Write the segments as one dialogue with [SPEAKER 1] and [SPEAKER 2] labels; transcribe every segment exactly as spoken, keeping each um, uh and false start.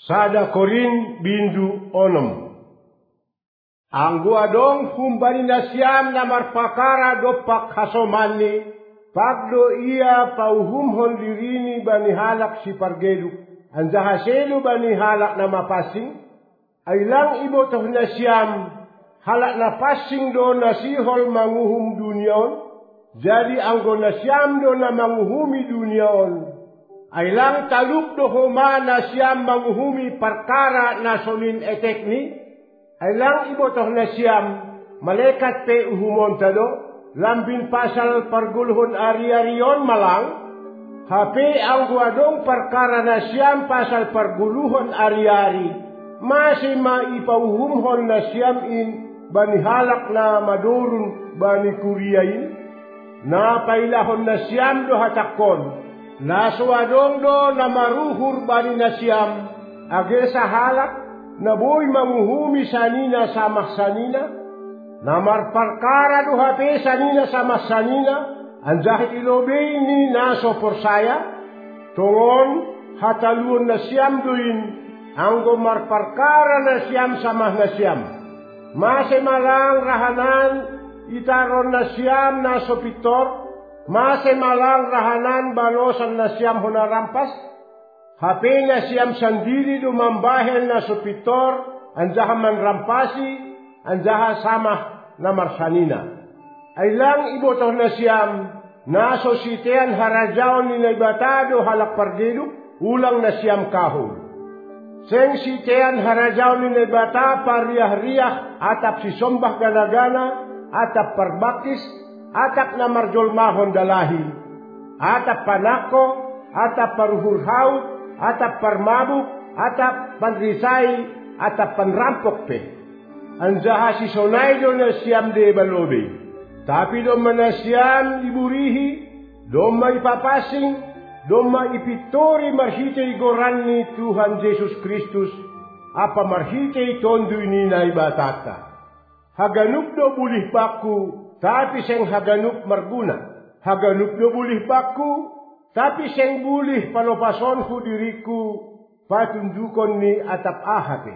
[SPEAKER 1] Sada Korin bindu onom. Anggo adong humbani na siyam na marpakara do pakhasomani, pagdo iya pauhumhon dirini bani halak si pargeduk, anjahaselu bani halak na mapasing, ay lang ibotoh na siyam, halak na pasing do nasihol manguhum duniaon, jadi anggo na siyam do na manguhumi duniaon, ay lang taluk do huma na siyam manguhumi perkara na sonin etekni, ay lang ibotoh na siyam, malaikat pe uhumon tado, lambin pasal pargulhon ari-arion malang, hape ang guadong perkara na siyam pasal parguluhon ari-ari, masih maipauhumhon na siyam in, bani halak na madurun bani kuriyain, na pailahon na siyam do hatakon, na suadong do na maruhur bani na siyam, age sa halak, na boy manguhumi sanina samah sanina, na marparkara do hape sanina samah sanina, anjahit ilobey ni naso porsaya, tongon hataluon na siyam doin, anggo marparkara na siyam samah na siyam, mase malang rahanan itaron na siyam na sopitor, mase malang rahanan balosan na siyam honarampas, hape na siyam sandiri do mambahel na sopitor, anjaha manrampasi, anjaha samah na marsanina. Ay lang ibotoh na siyam, na sositean harajaon ni naibatado halak pargeduk, ulang na siyam kahul. Seng sitean harajaon ni naibata pariah-riah, atap si sombah gana-gana, atap parbakis, atap na marjolmahon dalahi, atap panako, atap paruhur haut, atap parmabuk, atap panrisai, atap panrampok pe. Anjaha si sonay do na siyam de balobe. Tapi do manasyam iburihi, do maipapasing, do maipitori marhitay goran ni Tuhan Jesus Kristus, apa marhitay tondoy ni naibatata. Haganuk do bulih baku, tapi seng haganuk marguna. Haganuk do bulih baku, tapi seng bulih palopasonku diriku, patundukon ni atap ahate.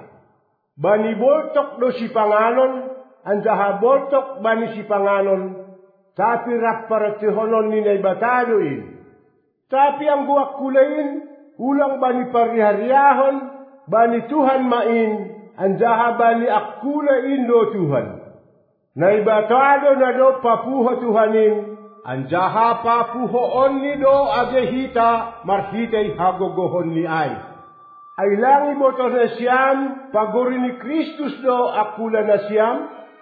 [SPEAKER 1] Bani boltok do si panganon, anjaha boltok bani si panganon, tapi rapparatihonon ni naibatadoin. Tapi ang guak kulain, ulang bani parihariahon, bani Tuhan main, anjaha bani akkulain do Tuhan. Naibatado na do papuho Tuhanin, anjaha papuhoon ni do agehita, marhitay hagogohon ni ay. Ay lang iboto na siyam, paguri ni Kristus do akula na siyam,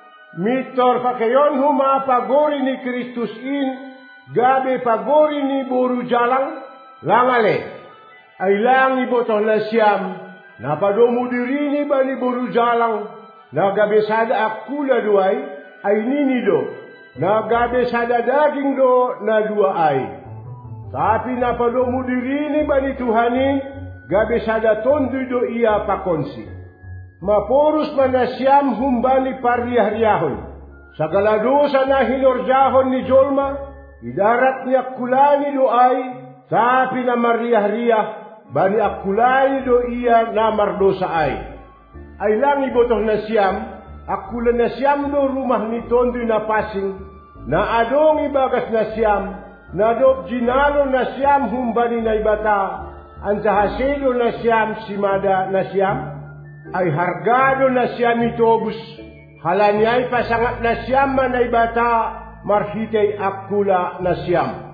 [SPEAKER 1] mitor pakayon huma paguri ni Kristus in, gabi paguri ni buru jalang, langale. Ay lang iboto na siyam, napadomu diri ni ba ni buru jalang, nagabi sada akula do ay, ay nini do, nagabi sada daging do na dua ay. Tapi napadomu diri ni ba ni Tuhanin, gabi sada tondoy do iya pakonsi. Maporus manasyam humbani pariyah-riyahon. Sagala dosa na hinorjahon ni Jolma, idarat ni akulani do ay, tapi na mariyah-riyah, bani akulani do iya na mardosa ay. Ay lang ibotoh na siyam, akulan na siyam do rumah ni tondoy na pasing, na adong ibagas na siyam, na do jinalo na siyam humbani na ibata, anjahaselo na siyam simada na siyam, ay hargado na siyam itobus, halanyay pasangat na siyam manay bata, marhitay akula na siyam.